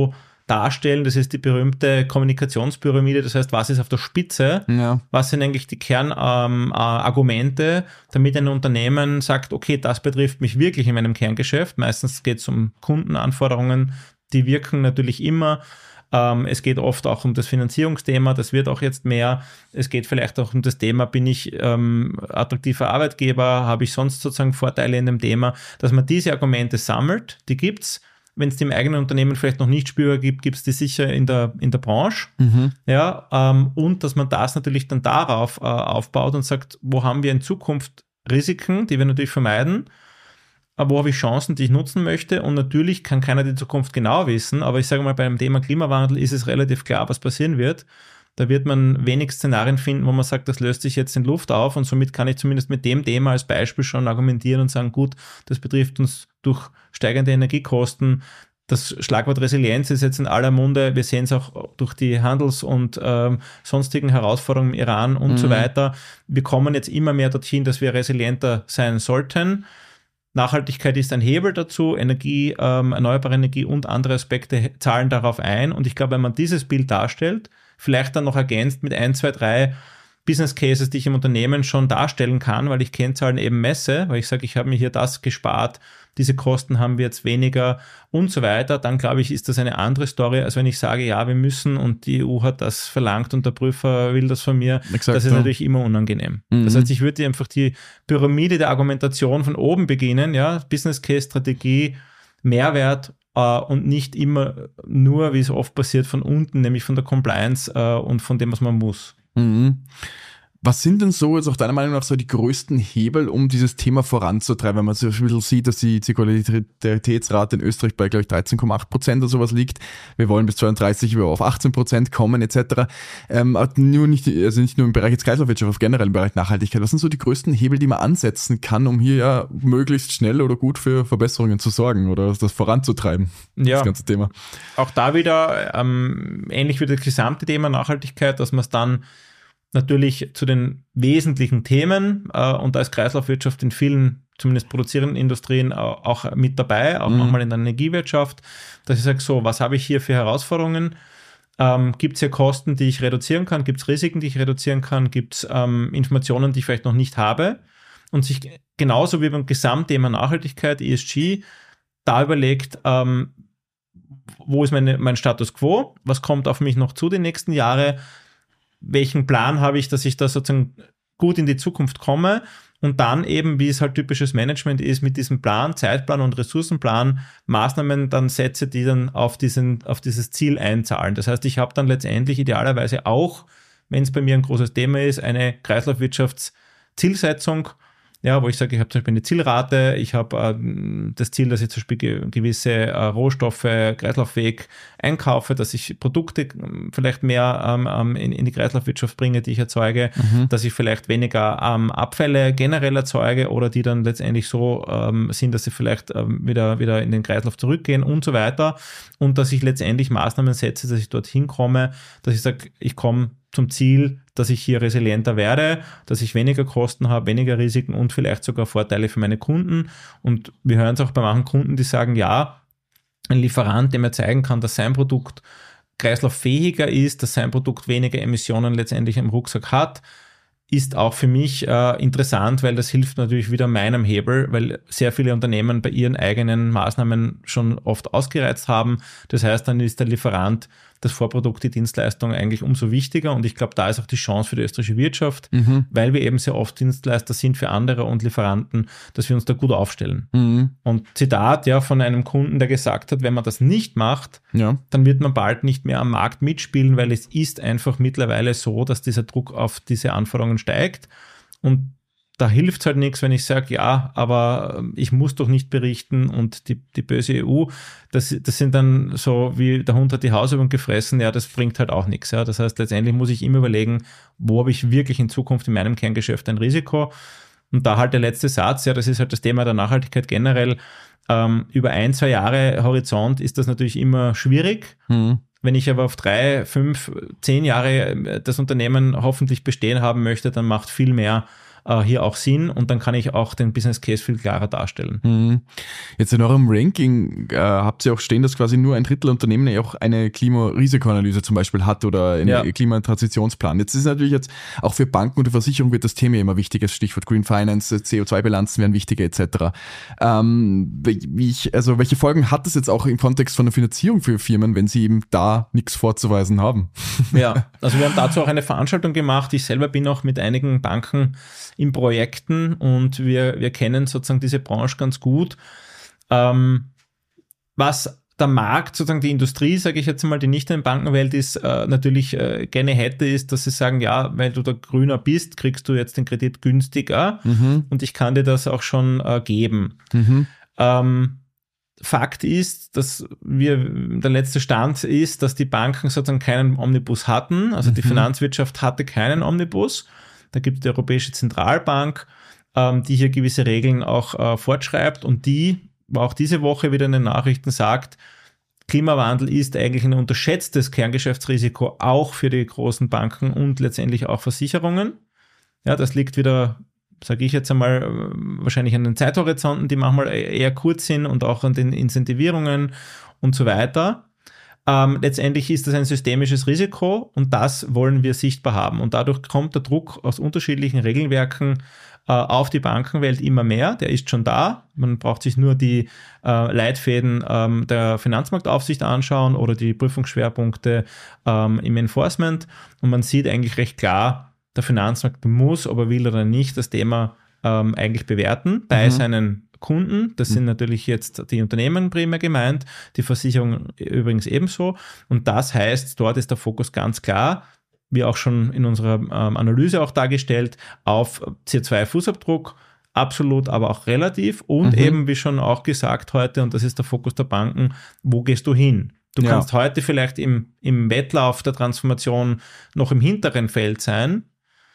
darstellen. Das ist die berühmte Kommunikationspyramide. Das heißt, was ist auf der Spitze? Ja. Was sind eigentlich die Kernargumente, ähm, damit ein Unternehmen sagt, okay, das betrifft mich wirklich in meinem Kerngeschäft. Meistens geht es um Kundenanforderungen, die wirken natürlich immer. Ähm, es geht oft auch um das Finanzierungsthema, das wird auch jetzt mehr. Es geht vielleicht auch um das Thema, bin ich ähm, attraktiver Arbeitgeber, habe ich sonst sozusagen Vorteile in dem Thema, dass man diese Argumente sammelt, die gibt's. Wenn es die im eigenen Unternehmen vielleicht noch nicht spürbar gibt, gibt es die sicher in der, in der Branche. Mhm. Ja, ähm, und dass man das natürlich dann darauf äh, aufbaut und sagt, wo haben wir in Zukunft Risiken, die wir natürlich vermeiden, aber wo habe ich Chancen, die ich nutzen möchte. Und natürlich kann keiner die Zukunft genau wissen, aber ich sage mal, beim Thema Klimawandel ist es relativ klar, was passieren wird. Da wird man wenig Szenarien finden, wo man sagt, das löst sich jetzt in Luft auf und somit kann ich zumindest mit dem Thema als Beispiel schon argumentieren und sagen, gut, das betrifft uns durch steigende Energiekosten. Das Schlagwort Resilienz ist jetzt in aller Munde. Wir sehen es auch durch die Handels- und ähm, sonstigen Herausforderungen im Iran und mhm. so weiter. Wir kommen jetzt immer mehr dorthin, dass wir resilienter sein sollten. Nachhaltigkeit ist ein Hebel dazu, Energie, ähm, erneuerbare Energie und andere Aspekte zahlen darauf ein. Und ich glaube, wenn man dieses Bild darstellt, vielleicht dann noch ergänzt mit ein, zwei, drei Business Cases, die ich im Unternehmen schon darstellen kann, weil ich Kennzahlen eben messe, weil ich sage, ich habe mir hier das gespart, diese Kosten haben wir jetzt weniger und so weiter, dann glaube ich, ist das eine andere Story, als wenn ich sage, ja, wir müssen und die E U hat das verlangt und der Prüfer will das von mir. Exakt, das ist ja. natürlich immer unangenehm. Mhm. Das heißt, ich würde einfach die Pyramide der Argumentation von oben beginnen, ja, Business Case, Strategie, Mehrwert Uh, und nicht immer nur, wie es oft passiert, von unten, nämlich von der Compliance uh, und von dem, was man muss. Mhm. Was sind denn so, jetzt auch deiner Meinung nach, so die größten Hebel, um dieses Thema voranzutreiben? Wenn man so ein bisschen sieht, dass die Zirkularitätsrate in Österreich bei, glaube ich, dreizehn Komma acht Prozent oder sowas liegt. Wir wollen bis zweitausenddreißig über auf achtzehn Prozent kommen, et cetera. Ähm, nur nicht, also nicht nur im Bereich jetzt Kreislaufwirtschaft, auf generell im Bereich Nachhaltigkeit. Was sind so die größten Hebel, die man ansetzen kann, um hier ja möglichst schnell oder gut für Verbesserungen zu sorgen oder das voranzutreiben, ja, das ganze Thema? Auch da wieder, ähm, ähnlich wie das gesamte Thema Nachhaltigkeit, dass man es dann natürlich zu den wesentlichen Themen äh, und da ist Kreislaufwirtschaft in vielen, zumindest produzierenden Industrien auch, auch mit dabei, auch mhm. manchmal in der Energiewirtschaft, dass ich sage, so, was habe ich hier für Herausforderungen? Ähm, gibt es hier Kosten, die ich reduzieren kann? Gibt es Risiken, die ich reduzieren kann? Gibt es ähm, Informationen, die ich vielleicht noch nicht habe? Und sich genauso wie beim Gesamtthema Nachhaltigkeit, E S G, da überlegt, ähm, wo ist meine, mein Status quo? Was kommt auf mich noch zu die nächsten Jahre? Welchen Plan habe ich, dass ich da sozusagen gut in die Zukunft komme und dann eben, wie es halt typisches Management ist, mit diesem Plan, Zeitplan und Ressourcenplan Maßnahmen dann setze, die dann auf, diesen, auf dieses Ziel einzahlen. Das heißt, ich habe dann letztendlich idealerweise auch, wenn es bei mir ein großes Thema ist, eine Kreislaufwirtschaftszielsetzung, ja, wo ich sage, ich habe zum Beispiel eine Zielrate, ich habe äh, das Ziel, dass ich zum Beispiel ge- gewisse äh, Rohstoffe kreislauffähig einkaufe, dass ich Produkte vielleicht mehr ähm, in, in die Kreislaufwirtschaft bringe, die ich erzeuge, mhm. dass ich vielleicht weniger ähm, Abfälle generell erzeuge oder die dann letztendlich so ähm, sind, dass sie vielleicht ähm, wieder, wieder in den Kreislauf zurückgehen und so weiter und dass ich letztendlich Maßnahmen setze, dass ich dorthin komme, dass ich sage, ich komme zum Ziel, dass ich hier resilienter werde, dass ich weniger Kosten habe, weniger Risiken und vielleicht sogar Vorteile für meine Kunden. Und wir hören es auch bei manchen Kunden, die sagen, ja, ein Lieferant, der mir zeigen kann, dass sein Produkt kreislauffähiger ist, dass sein Produkt weniger Emissionen letztendlich im Rucksack hat, ist auch für mich äh, interessant, weil das hilft natürlich wieder meinem Hebel, weil sehr viele Unternehmen bei ihren eigenen Maßnahmen schon oft ausgereizt haben. Das heißt, dann ist der Lieferant, das Vorprodukt, die Dienstleistung eigentlich umso wichtiger und ich glaube, da ist auch die Chance für die österreichische Wirtschaft, mhm. weil wir eben sehr oft Dienstleister sind für andere und Lieferanten, dass wir uns da gut aufstellen. Mhm. Und Zitat ja von einem Kunden, der gesagt hat, wenn man das nicht macht, ja. dann wird man bald nicht mehr am Markt mitspielen, weil es ist einfach mittlerweile so, dass dieser Druck auf diese Anforderungen steigt und da hilft es halt nichts, wenn ich sage, ja, aber ich muss doch nicht berichten und die, die böse E U, das, das sind dann so wie der Hund hat die Hausübung gefressen, ja, das bringt halt auch nichts. Ja. Das heißt, letztendlich muss ich immer überlegen, wo habe ich wirklich in Zukunft in meinem Kerngeschäft ein Risiko? Und da halt der letzte Satz, ja, das ist halt das Thema der Nachhaltigkeit generell. Ähm, über ein, zwei Jahre Horizont ist das natürlich immer schwierig. Mhm. Wenn ich aber auf drei, fünf, zehn Jahre das Unternehmen hoffentlich bestehen haben möchte, dann macht viel mehr äh, hier auch Sinn und dann kann ich auch den Business Case viel klarer darstellen. Mhm. Jetzt in eurem Ranking äh, habt ihr auch stehen, dass quasi nur ein Drittel Unternehmen ja auch eine Klimarisikoanalyse zum Beispiel hat oder einen Ja. Klimatransitionsplan. Jetzt ist natürlich jetzt auch für Banken und Versicherungen wird das Thema immer wichtiger. Stichwort Green Finance, C O zwei Bilanzen werden wichtiger et cetera. Ähm, wie ich, also welche Folgen hat das jetzt auch im Kontext von der Finanzierung für Firmen, wenn sie eben da nichts vorzuweisen haben? Ja, also wir haben dazu auch eine Veranstaltung gemacht. Ich selber bin auch mit einigen Banken in Projekten und wir, wir kennen sozusagen diese Branche ganz gut. Ähm, was der Markt, sozusagen die Industrie, sage ich jetzt mal, die nicht in der Bankenwelt ist, äh, natürlich äh, gerne hätte, ist, dass sie sagen, ja, weil du da grüner bist, kriegst du jetzt den Kredit günstiger Mhm. und ich kann dir das auch schon äh, geben. Mhm. Ähm, Fakt ist, dass wir, der letzte Stand ist, dass die Banken sozusagen keinen Omnibus hatten, also die Mhm. Finanzwirtschaft hatte keinen Omnibus. Da gibt es die Europäische Zentralbank, ähm, die hier gewisse Regeln auch äh, fortschreibt und die auch diese Woche wieder in den Nachrichten sagt, Klimawandel ist eigentlich ein unterschätztes Kerngeschäftsrisiko auch für die großen Banken und letztendlich auch Versicherungen. Ja, das liegt wieder, sage ich jetzt einmal, wahrscheinlich an den Zeithorizonten, die manchmal eher kurz sind und auch an den Incentivierungen und so weiter. Ähm, letztendlich ist das ein systemisches Risiko und das wollen wir sichtbar haben. Und dadurch kommt der Druck aus unterschiedlichen Regelwerken äh, auf die Bankenwelt immer mehr. Der ist schon da. Man braucht sich nur die äh, Leitfäden ähm, der Finanzmarktaufsicht anschauen oder die Prüfungsschwerpunkte ähm, im Enforcement. Und man sieht eigentlich recht klar, der Finanzmarkt muss, ob er will oder nicht, das Thema ähm, eigentlich bewerten bei Mhm. seinen Kunden. Das sind natürlich jetzt die Unternehmen primär gemeint, die Versicherung übrigens ebenso. Und das heißt, dort ist der Fokus ganz klar, wie auch schon in unserer ähm, Analyse auch dargestellt, auf C O zwei Fußabdruck, absolut, aber auch relativ. Und Mhm. eben, wie schon auch gesagt heute, und das ist der Fokus der Banken, wo gehst du hin? Du Ja. kannst heute vielleicht im, im Wettlauf der Transformation noch im hinteren Feld sein,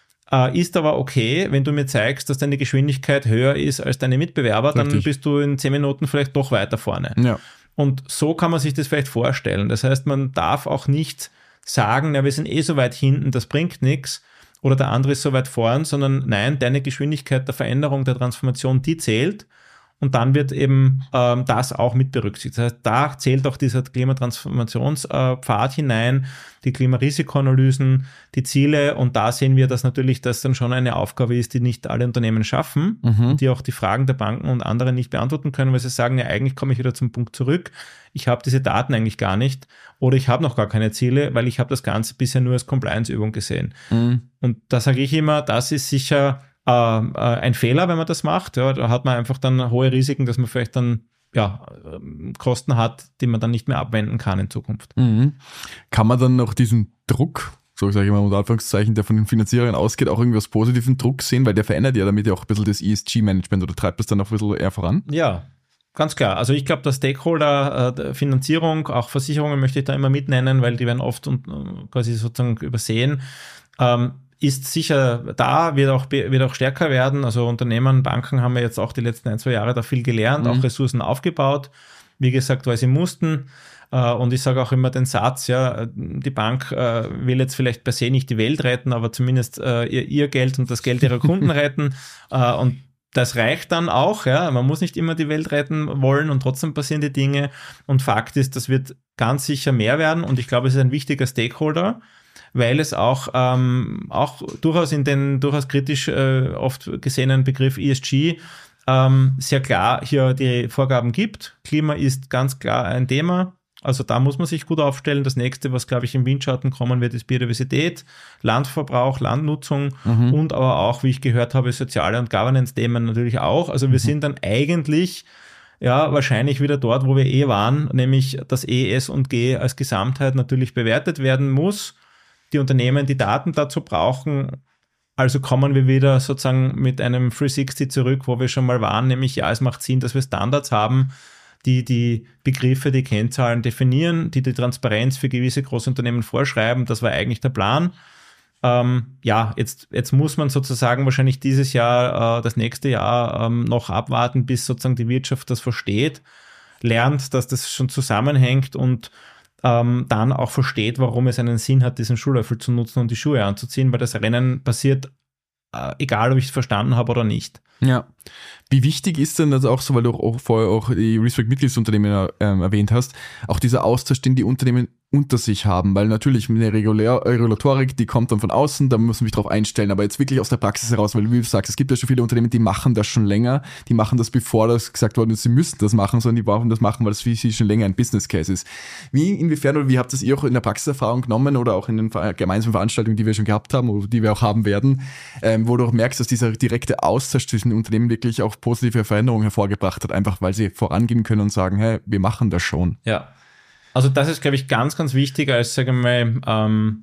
äh, ist aber okay, wenn du mir zeigst, dass deine Geschwindigkeit höher ist als deine Mitbewerber, dann Richtig. bist du in zehn Minuten vielleicht doch weiter vorne. Ja. Und so kann man sich das vielleicht vorstellen. Das heißt, man darf auch nicht sagen, na, wir sind eh so weit hinten, das bringt nichts, oder der andere ist so weit vorn, sondern nein, deine Geschwindigkeit der Veränderung, der Transformation, die zählt. Und dann wird eben ähm, das auch mit berücksichtigt. Das heißt, da zählt auch dieser Klimatransformationspfad äh, hinein, die Klimarisikoanalysen, die Ziele. Und da sehen wir, dass natürlich das dann schon eine Aufgabe ist, die nicht alle Unternehmen schaffen, Mhm. die auch die Fragen der Banken und anderen nicht beantworten können, weil sie sagen, ja, eigentlich komme ich wieder zum Punkt zurück. Ich habe diese Daten eigentlich gar nicht oder ich habe noch gar keine Ziele, weil ich habe das Ganze bisher nur als Compliance-Übung gesehen. Mhm. Und da sage ich immer, das ist sicher äh, äh, ein Fehler, wenn man das macht. Ja, da hat man einfach dann hohe Risiken, dass man vielleicht dann ja, ähm, Kosten hat, die man dann nicht mehr abwenden kann in Zukunft. Mhm. Kann man dann noch diesen Druck, so sage ich mal unter Anführungszeichen, der von den Finanzierern ausgeht, auch irgendwie als positiven Druck sehen, weil der verändert ja damit ja auch ein bisschen das E S G-Management oder treibt das dann auch ein bisschen eher voran? Ja, ganz klar. Also ich glaube, der Stakeholder äh, der Finanzierung, auch Versicherungen möchte ich da immer mitnennen, weil die werden oft und, äh, quasi sozusagen übersehen, ähm, ist sicher da, wird auch, wird auch stärker werden. Also Unternehmen, Banken haben ja jetzt auch die letzten ein, zwei Jahre da viel gelernt, Mhm. auch Ressourcen aufgebaut. Wie gesagt, weil sie mussten. Äh, und ich sage auch immer den Satz, ja, die Bank äh, will jetzt vielleicht per se nicht die Welt retten, aber zumindest äh, ihr, ihr Geld und das Geld ihrer Kunden retten. Äh, und das reicht dann auch, ja. Man muss nicht immer die Welt retten wollen und trotzdem passieren die Dinge. Und Fakt ist, das wird ganz sicher mehr werden. Und ich glaube, es ist ein wichtiger Stakeholder, weil es auch, ähm, auch durchaus in den durchaus kritisch äh, oft gesehenen Begriff E S G ähm, sehr klar hier die Vorgaben gibt. Klima ist ganz klar ein Thema. Also da muss man sich gut aufstellen. Das nächste, was, glaube ich, im Windschatten kommen wird, ist Biodiversität, Landverbrauch, Landnutzung Mhm. und aber auch, wie ich gehört habe, soziale und Governance-Themen natürlich auch. Also wir sind dann eigentlich ja wahrscheinlich wieder dort, wo wir eh waren, nämlich dass E, S und G als Gesamtheit natürlich bewertet werden muss. Die Unternehmen die Daten dazu brauchen. Also kommen wir wieder sozusagen mit einem dreihundertsechzig zurück, wo wir schon mal waren, nämlich ja, es macht Sinn, dass wir Standards haben, die die Begriffe, die Kennzahlen definieren, die die Transparenz für gewisse Großunternehmen vorschreiben. Das war eigentlich der Plan. Ähm, ja, jetzt, jetzt muss man sozusagen wahrscheinlich dieses Jahr, äh, das nächste Jahr ähm, noch abwarten, bis sozusagen die Wirtschaft das versteht, lernt, dass das schon zusammenhängt und ähm, dann auch versteht, warum es einen Sinn hat, diesen Schuhlöffel zu nutzen und die Schuhe anzuziehen, weil das Rennen passiert äh, egal ob ich es verstanden habe oder nicht. Ja. Wie wichtig ist denn das auch so, weil du auch vorher auch die Respect-Mitgliedsunternehmen ähm, erwähnt hast, auch dieser Austausch, den die Unternehmen unter sich haben, weil natürlich eine Regular- Regulatorik, die kommt dann von außen, da müssen wir darauf einstellen, aber jetzt wirklich aus der Praxis heraus, weil wie du sagst, es gibt ja schon viele Unternehmen, die machen das schon länger, die machen das, bevor das gesagt worden ist, sie müssen das machen, sondern die brauchen das machen, weil das für sie schon länger ein Business Case ist. Wie, inwiefern oder wie habt das ihr auch in der Praxiserfahrung genommen oder auch in den gemeinsamen Veranstaltungen, die wir schon gehabt haben oder die wir auch haben werden, ähm, wo du auch merkst, dass dieser direkte Austausch zwischen den Unternehmen wirklich auch positive Veränderungen hervorgebracht hat, einfach weil sie vorangehen können und sagen, hey, wir machen das schon. Ja. Also das ist, glaube ich, ganz, ganz wichtig als, sagen wir mal, ähm,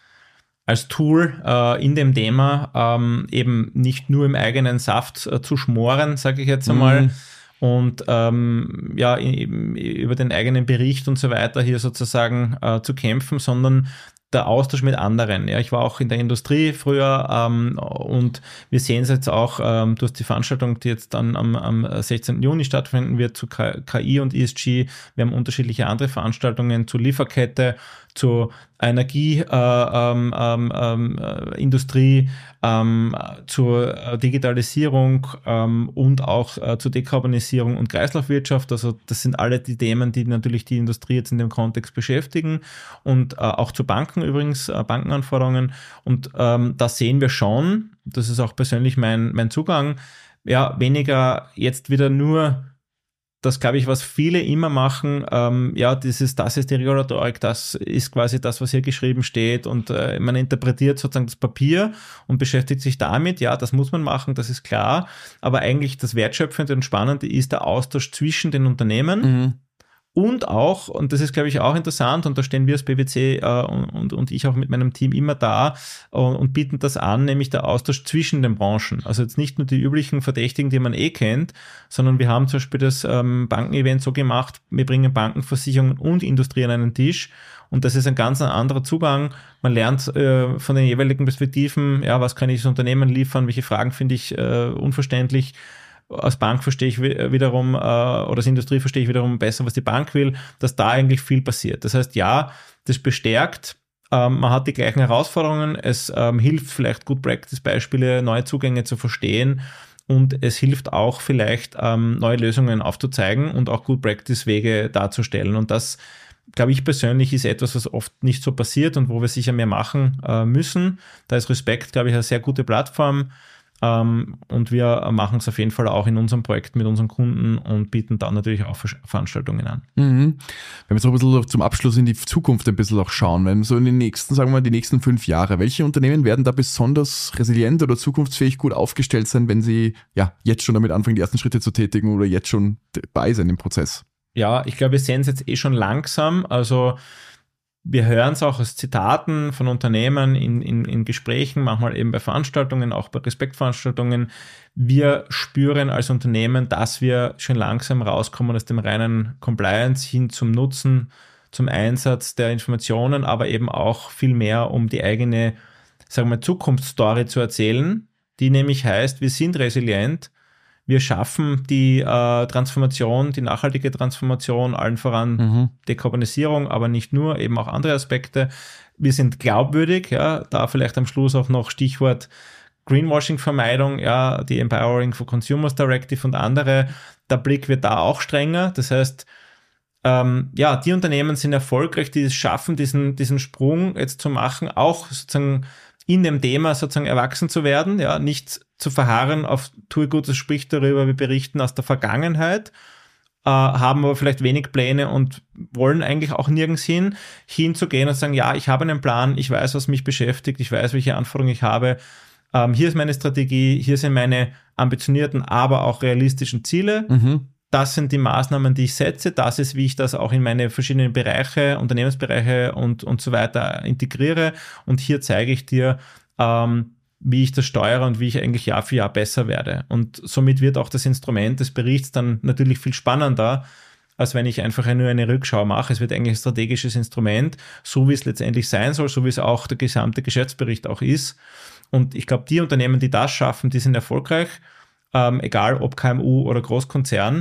als Tool äh, in dem Thema, ähm, eben nicht nur im eigenen Saft äh, zu schmoren, sage ich jetzt einmal, mm. und ähm, ja, in, über den eigenen Bericht und so weiter hier sozusagen äh, zu kämpfen, sondern der Austausch mit anderen. Ja, ich war auch in der Industrie früher ähm, und wir sehen es jetzt auch, ähm, du hast die Veranstaltung, die jetzt dann am, am sechzehnten Juni stattfinden wird zu K I und E S G. Wir haben unterschiedliche andere Veranstaltungen zur Lieferkette, zur Energie, äh, ähm, ähm, äh, Industrie, ähm, zur Digitalisierung ähm, und auch äh, zur Dekarbonisierung und Kreislaufwirtschaft. Also das sind alle die Themen, die natürlich die Industrie jetzt in dem Kontext beschäftigen und äh, auch zu Banken übrigens, äh, Bankenanforderungen. Und ähm, da sehen wir schon, das ist auch persönlich mein, mein Zugang, ja, weniger jetzt wieder nur das, glaube ich, was viele immer machen, ähm, ja, das ist, das ist die Regulatorik, das ist quasi das, was hier geschrieben steht und äh, man interpretiert sozusagen das Papier und beschäftigt sich damit, ja, das muss man machen, das ist klar, aber eigentlich das Wertschöpfende und Spannende ist der Austausch zwischen den Unternehmen mhm. und auch, und das ist, glaube ich, auch interessant, und da stehen wir als B W C äh, und, und ich auch mit meinem Team immer da äh, und bieten das an, nämlich der Austausch zwischen den Branchen. Also jetzt nicht nur die üblichen Verdächtigen, die man eh kennt, sondern wir haben zum Beispiel das ähm, Bankenevent so gemacht, wir bringen Banken, Versicherungen und Industrie an einen Tisch und das ist ein ganz anderer Zugang. Man lernt äh, von den jeweiligen Perspektiven, ja, was kann ich das Unternehmen liefern, welche Fragen finde ich äh, unverständlich. Als Bank verstehe ich wiederum, äh, oder als Industrie verstehe ich wiederum besser, was die Bank will, dass da eigentlich viel passiert. Das heißt, ja, das bestärkt, ähm, man hat die gleichen Herausforderungen, es ähm, hilft vielleicht Good Practice-Beispiele, neue Zugänge zu verstehen und es hilft auch vielleicht, ähm, neue Lösungen aufzuzeigen und auch Good Practice-Wege darzustellen. Und das, glaube ich persönlich, ist etwas, was oft nicht so passiert und wo wir sicher mehr machen äh, müssen. Da ist Respect, glaube ich, eine sehr gute Plattform. Um, und wir machen es auf jeden Fall auch in unserem Projekt mit unseren Kunden und bieten dann natürlich auch Veranstaltungen an. Mhm. Wenn wir jetzt auch ein bisschen zum Abschluss in die Zukunft ein bisschen auch schauen, wenn so in den nächsten, sagen wir mal, die nächsten fünf Jahre, welche Unternehmen werden da besonders resilient oder zukunftsfähig gut aufgestellt sein, wenn sie ja jetzt schon damit anfangen, die ersten Schritte zu tätigen oder jetzt schon dabei sein im Prozess? Ja, ich glaube, wir sehen es jetzt eh schon langsam, also wir hören es auch aus Zitaten von Unternehmen in, in, in Gesprächen, manchmal eben bei Veranstaltungen, auch bei Respektveranstaltungen. Wir spüren als Unternehmen, dass wir schon langsam rauskommen aus dem reinen Compliance hin zum Nutzen, zum Einsatz der Informationen, aber eben auch viel mehr, um die eigene, sagen wir, Zukunftsstory zu erzählen, die nämlich heißt, wir sind resilient. Wir schaffen die äh, Transformation, die nachhaltige Transformation, allen voran mhm. Dekarbonisierung, aber nicht nur, eben auch andere Aspekte. Wir sind glaubwürdig, ja, da vielleicht am Schluss auch noch Stichwort Greenwashing-Vermeidung, ja, die Empowering for Consumers Directive und andere. Der Blick wird da auch strenger. Das heißt, ähm, ja, die Unternehmen sind erfolgreich, die es schaffen, diesen, diesen Sprung jetzt zu machen, auch sozusagen in dem Thema sozusagen erwachsen zu werden, ja, nicht zu verharren auf tue Gutes, sprich darüber, wir berichten aus der Vergangenheit, äh, haben aber vielleicht wenig Pläne und wollen eigentlich auch nirgends hin, hinzugehen und sagen, ja, ich habe einen Plan, ich weiß, was mich beschäftigt, ich weiß, welche Anforderungen ich habe, ähm, hier ist meine Strategie, hier sind meine ambitionierten, aber auch realistischen Ziele, mhm. Das sind die Maßnahmen, die ich setze, das ist, wie ich das auch in meine verschiedenen Bereiche, Unternehmensbereiche und, und so weiter integriere und hier zeige ich dir, ähm, wie ich das steuere und wie ich eigentlich Jahr für Jahr besser werde. Und somit wird auch das Instrument des Berichts dann natürlich viel spannender, als wenn ich einfach nur eine Rückschau mache. Es wird eigentlich ein strategisches Instrument, so wie es letztendlich sein soll, so wie es auch der gesamte Geschäftsbericht auch ist. Und ich glaube, die Unternehmen, die das schaffen, die sind erfolgreich, ähm, egal ob K M U oder Großkonzern.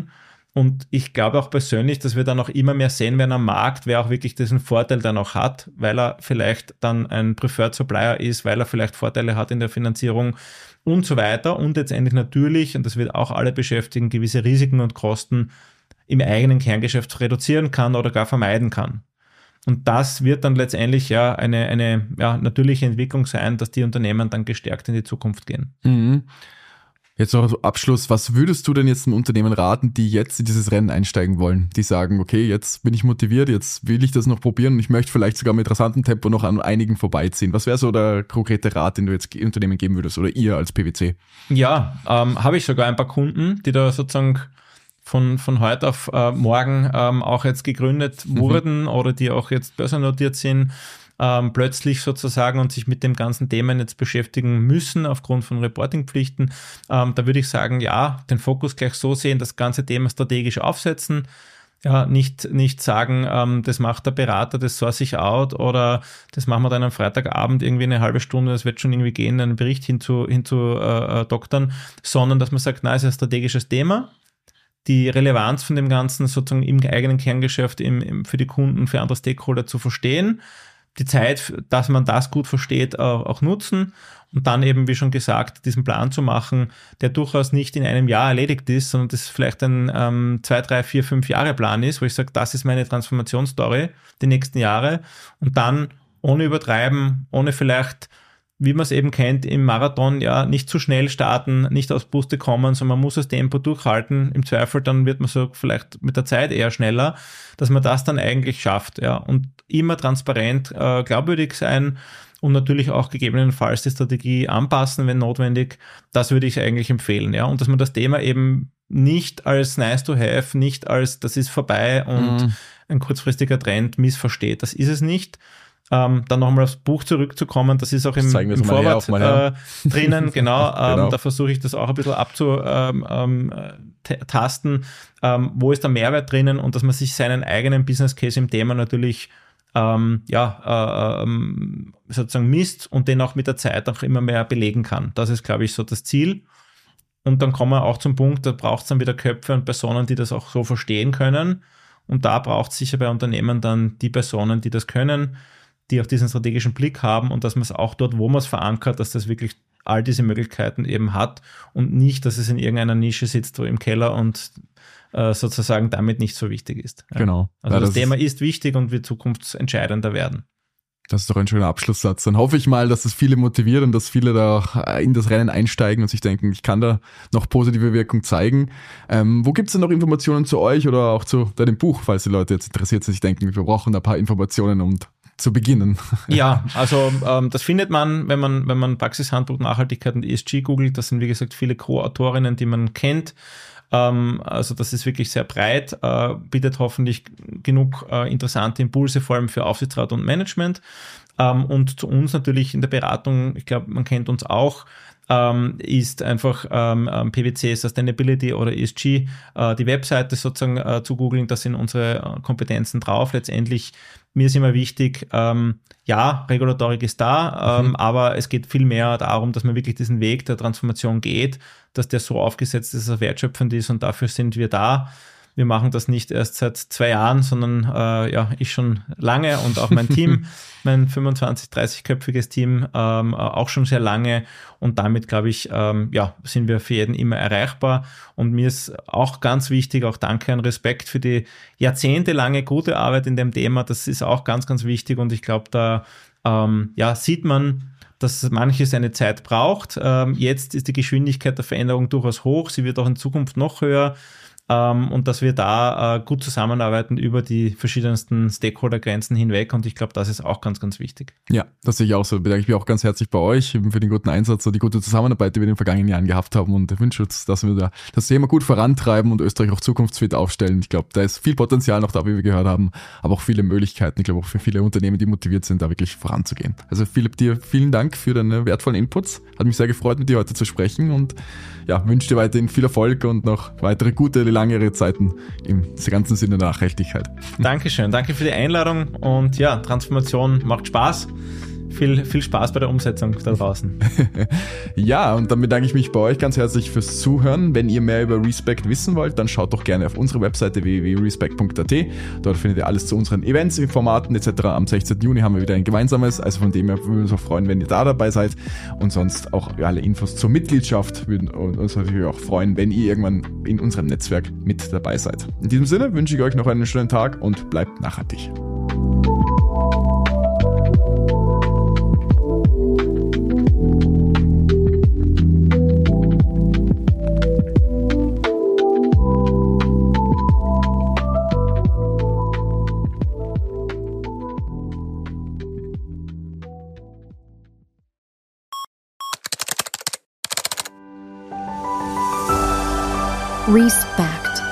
Und ich glaube auch persönlich, dass wir dann auch immer mehr sehen werden am Markt, wer auch wirklich diesen Vorteil dann auch hat, weil er vielleicht dann ein Preferred Supplier ist, weil er vielleicht Vorteile hat in der Finanzierung und so weiter. Und letztendlich natürlich, und das wird auch alle beschäftigen, gewisse Risiken und Kosten im eigenen Kerngeschäft reduzieren kann oder gar vermeiden kann. Und das wird dann letztendlich ja eine, eine ja, natürliche Entwicklung sein, dass die Unternehmen dann gestärkt in die Zukunft gehen. Mhm. Jetzt noch zum Abschluss, was würdest du denn jetzt den Unternehmen raten, die jetzt in dieses Rennen einsteigen wollen? Die sagen, okay, jetzt bin ich motiviert, jetzt will ich das noch probieren und ich möchte vielleicht sogar mit rasantem Tempo noch an einigen vorbeiziehen. Was wäre so der konkrete Rat, den du jetzt Unternehmen geben würdest oder ihr als P W C? Ja, ähm, habe ich sogar ein paar Kunden, die da sozusagen von, von heute auf äh, morgen ähm, auch jetzt gegründet mhm. wurden oder die auch jetzt börsennotiert sind, ähm, plötzlich sozusagen und sich mit dem ganzen Themen jetzt beschäftigen müssen aufgrund von Reportingpflichten. Ähm, da würde ich sagen, ja, den Fokus gleich so sehen, das ganze Thema strategisch aufsetzen. Ja, nicht, nicht sagen, ähm, das macht der Berater, das source ich out oder das machen wir dann am Freitagabend irgendwie eine halbe Stunde, das wird schon irgendwie gehen, einen Bericht hinzu, hinzu äh, doktern, sondern dass man sagt, na, es ist ein strategisches Thema. Die Relevanz von dem Ganzen sozusagen im eigenen Kerngeschäft im, im, für die Kunden, für andere Stakeholder zu verstehen, die Zeit, dass man das gut versteht, auch, auch nutzen und dann eben, wie schon gesagt, diesen Plan zu machen, der durchaus nicht in einem Jahr erledigt ist, sondern das vielleicht ein ähm, zwei, drei, vier, fünf Jahre Plan ist, wo ich sage, das ist meine Transformationsstory die nächsten Jahre und dann ohne übertreiben, ohne vielleicht, wie man es eben kennt, im Marathon ja nicht zu schnell starten, nicht aus Puste kommen, sondern man muss das Tempo durchhalten. Im Zweifel dann wird man so vielleicht mit der Zeit eher schneller, dass man das dann eigentlich schafft. Ja. Und immer transparent, äh, glaubwürdig sein und natürlich auch gegebenenfalls die Strategie anpassen, wenn notwendig. Das würde ich eigentlich empfehlen. Ja. Und dass man das Thema eben nicht als nice to have, nicht als das ist vorbei und mhm. ein kurzfristiger Trend missversteht. Das ist es nicht. Ähm, dann nochmal aufs Buch zurückzukommen, das ist auch im, im Vorwort äh, drinnen, genau, ähm, genau. Da versuche ich das auch ein bisschen abzutasten, ähm, wo ist der Mehrwert drinnen und dass man sich seinen eigenen Business Case im Thema natürlich ähm, ja, äh, sozusagen misst und den auch mit der Zeit auch immer mehr belegen kann. Das ist, glaube ich, so das Ziel. Und dann kommen wir auch zum Punkt, da braucht es dann wieder Köpfe und Personen, die das auch so verstehen können. Und da braucht es sicher bei Unternehmen dann die Personen, die das können, die auch diesen strategischen Blick haben und dass man es auch dort, wo man es verankert, dass das wirklich all diese Möglichkeiten eben hat und nicht, dass es in irgendeiner Nische sitzt, wo im Keller und äh, sozusagen damit nicht so wichtig ist. Ja. Genau. Also ja, das, das Thema ist, ist wichtig und wird zukunftsentscheidender werden. Das ist doch ein schöner Abschlusssatz. Dann hoffe ich mal, dass es viele motiviert und dass viele da auch in das Rennen einsteigen und sich denken, ich kann da noch positive Wirkung zeigen. Ähm, wo gibt es denn noch Informationen zu euch oder auch zu deinem Buch, falls die Leute jetzt interessiert sind, sich denken, wir brauchen da ein paar Informationen, um zu beginnen? Ja, also ähm, das findet man, wenn man, wenn man Praxishandbuch Nachhaltigkeit und E S G googelt. Das sind, wie gesagt, viele Co-Autorinnen, die man kennt. Ähm, also das ist wirklich sehr breit, äh, bietet hoffentlich genug äh, interessante Impulse, vor allem für Aufsichtsrat und Management. Ähm, und zu uns natürlich in der Beratung, ich glaube, man kennt uns auch, ähm, ist einfach ähm, P W C Sustainability oder E S G, äh, die Webseite sozusagen äh, zu googeln, da sind unsere Kompetenzen drauf. Letztendlich, mir ist immer wichtig, ähm, ja, Regulatorik ist da, ähm, mhm. aber es geht viel mehr darum, dass man wirklich diesen Weg der Transformation geht, dass der so aufgesetzt ist, dass er wertschöpfend ist und dafür sind wir da. Wir machen das nicht erst seit zwei Jahren, sondern äh, ja, ich schon lange und auch mein Team, mein fünfundzwanzig-, dreißig-köpfiges Team ähm, auch schon sehr lange und damit, glaube ich, ähm, ja, sind wir für jeden immer erreichbar und mir ist auch ganz wichtig, auch danke und Respekt für die jahrzehntelange gute Arbeit in dem Thema, das ist auch ganz, ganz wichtig und ich glaube, da ähm, ja, sieht man, dass manches eine Zeit braucht. Ähm, jetzt ist die Geschwindigkeit der Veränderung durchaus hoch, sie wird auch in Zukunft noch höher. Um, und dass wir da uh, gut zusammenarbeiten über die verschiedensten Stakeholder-Grenzen hinweg und ich glaube, das ist auch ganz, ganz wichtig. Ja, das sehe ich auch so. Bedanke ich mich auch ganz herzlich bei euch für den guten Einsatz und die gute Zusammenarbeit, die wir in den vergangenen Jahren gehabt haben und wünsche uns, dass wir da das Thema gut vorantreiben und Österreich auch zukunftsfit aufstellen. Ich glaube, da ist viel Potenzial noch da, wie wir gehört haben, aber auch viele Möglichkeiten, ich glaube auch für viele Unternehmen, die motiviert sind, da wirklich voranzugehen. Also Philipp, dir vielen Dank für deine wertvollen Inputs. Hat mich sehr gefreut, mit dir heute zu sprechen und ja, wünsche dir weiterhin viel Erfolg und noch weitere gute, langere Zeiten im ganzen Sinne der Nachhaltigkeit. Dankeschön, danke für die Einladung und ja, Transformation macht Spaß. viel, viel Spaß bei der Umsetzung da draußen. Ja, und dann bedanke ich mich bei euch ganz herzlich fürs Zuhören. Wenn ihr mehr über Respect wissen wollt, dann schaut doch gerne auf unsere Webseite w w w punkt respect punkt a t. Dort findet ihr alles zu unseren Events, Formaten et cetera. Am sechzehnten Juni haben wir wieder ein gemeinsames, also von dem her würden wir uns auch freuen, wenn ihr da dabei seid. Und sonst auch alle Infos zur Mitgliedschaft würden uns natürlich auch freuen, wenn ihr irgendwann in unserem Netzwerk mit dabei seid. In diesem Sinne wünsche ich euch noch einen schönen Tag und bleibt nachhaltig. Respect.